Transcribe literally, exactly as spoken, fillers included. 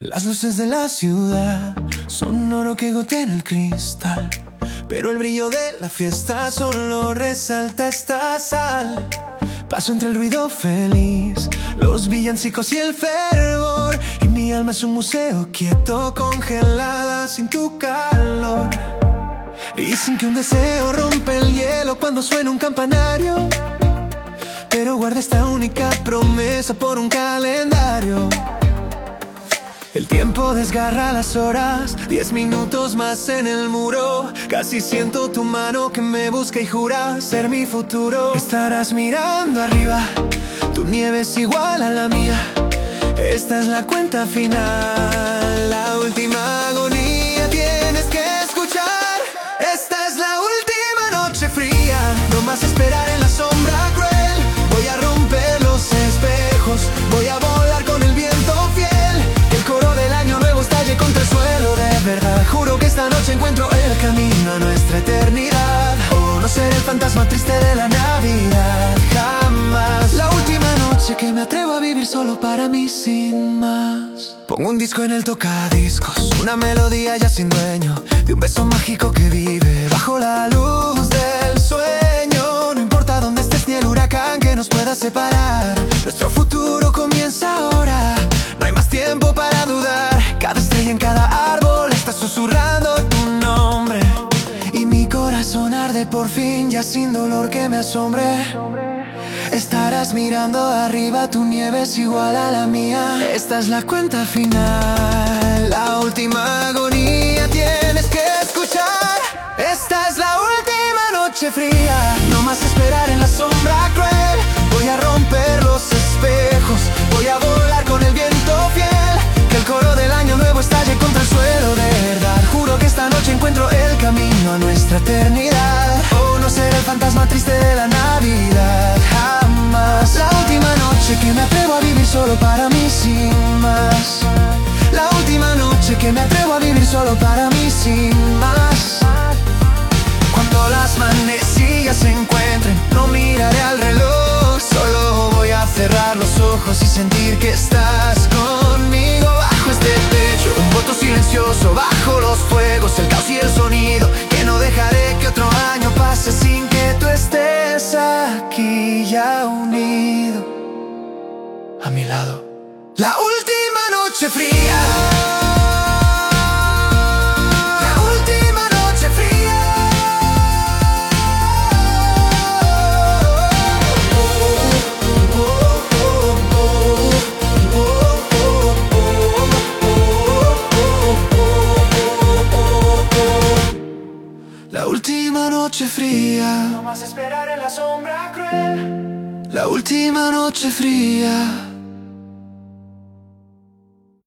Las luces de la ciudad son oro que gotea en el cristal, pero el brillo de la fiesta solo resalta esta sal. Paso entre el ruido feliz, los villancicos y el fervor, y mi alma es un museo quieto, congelada sin tu calor. Dicen que un deseo rompe el hielo cuando suena un campanario, pero guarda esta única promesa por un calendario. El tiempo desgarra las horas, diez minutos más en el muro. Casi siento tu mano que me busca y jura ser mi futuro. Estarás mirando arriba, tu nieve es igual a la mía. Esta es la cuenta final, la última agonía tienes que escuchar. Esta es la última noche fría, no más esperar en la sombra cruel. Voy a romper los espejos, voy a volar con el viento fiel. El coro del año nuevo estalle contra el suelo de verdad. Juro que esta noche encuentro el camino a nuestra eternidad. Oh, no seré el fantasma triste de la Navidad, jamás. La última noche que me atrevo a vivir solo para mí sin más. Pongo un disco en el tocadiscos, una melodía ya sin dueño, de un beso mágico que vive bajo la luz del sueño. No importa dónde estés ni el huracán que nos pueda separar, nuestro futuro comienza ahora. No hay más tiempo para dudar. Cada estrella en cada árbol está susurrando tu nombre, y mi corazón arde por fin, ya sin dolor que me asombre. Estarás mirando arriba, tu nieve es igual a la mía. Esta es la cuenta final, la última agonía tienes que escuchar. Esta es la última noche fría, no más esperar en la sombra cruel. Voy a romper los espejos, voy a volar con el viento fiel. Que el coro del año nuevo estalle contra el suelo de verdad. Juro que esta noche encuentro el camino a nuestra eternidad. Oh, no seré el fantasma triste de la Navidad, jamás. La última noche que me atrevo a vivir solo para mí sin más. La última noche que me atrevo a vivir solo para mí sin más. Cuando las manecillas se encuentren, no miraré al reloj. Solo voy a cerrar los ojos y sentir que estás conmigo. Bajo este techo, un voto silencioso, bajo los fuegos, el caos y el sonido. Que no dejaré que otro año pase sin que tú estés aquí ya unido a mi lado. La última noche fría, la última noche fría. La última noche fría, no más esperar en la sombra cruel. La última noche fría.